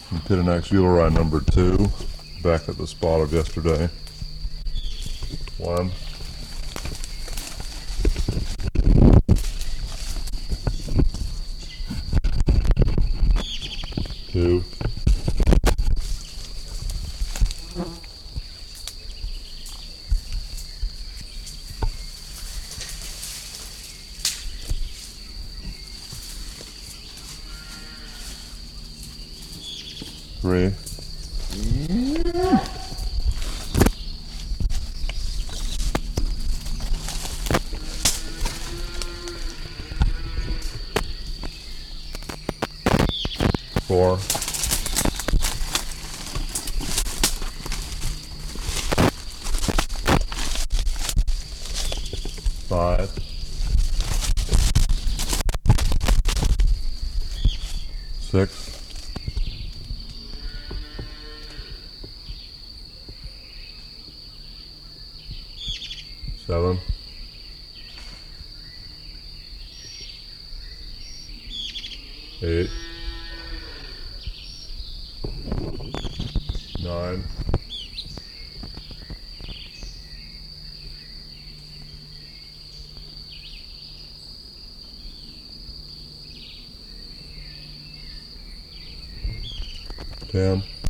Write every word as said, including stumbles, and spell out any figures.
And Pitanax Uleri number two, back at the spot of yesterday. One. Two. Three. Four. Five. Six. Seven. Eight. Nine. Ten.